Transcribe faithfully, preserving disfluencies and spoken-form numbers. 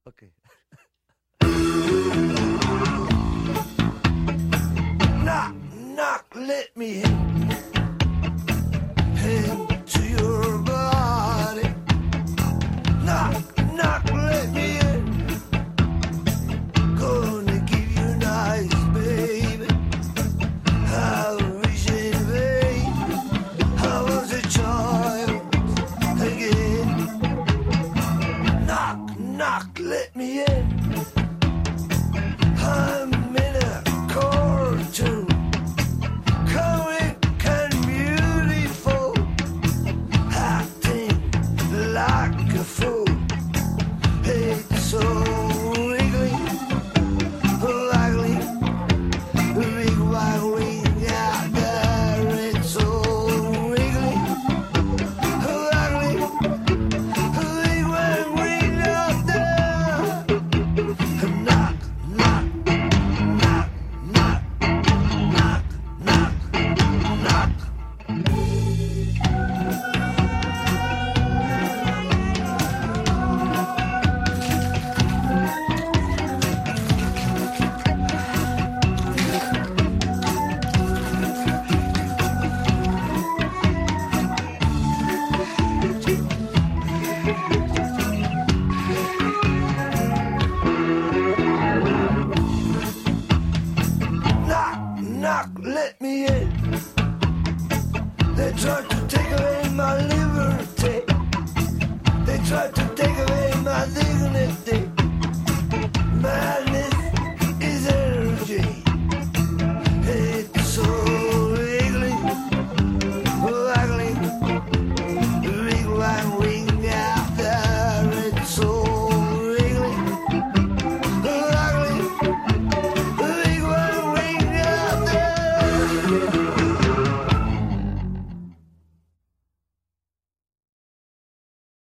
Okay. Knock, knock, let me in. Into your body. Knock, knock, let me in. Gonna give you nice, baby. I wish it, baby. I was a child again. Knock, knock, let me in. I'm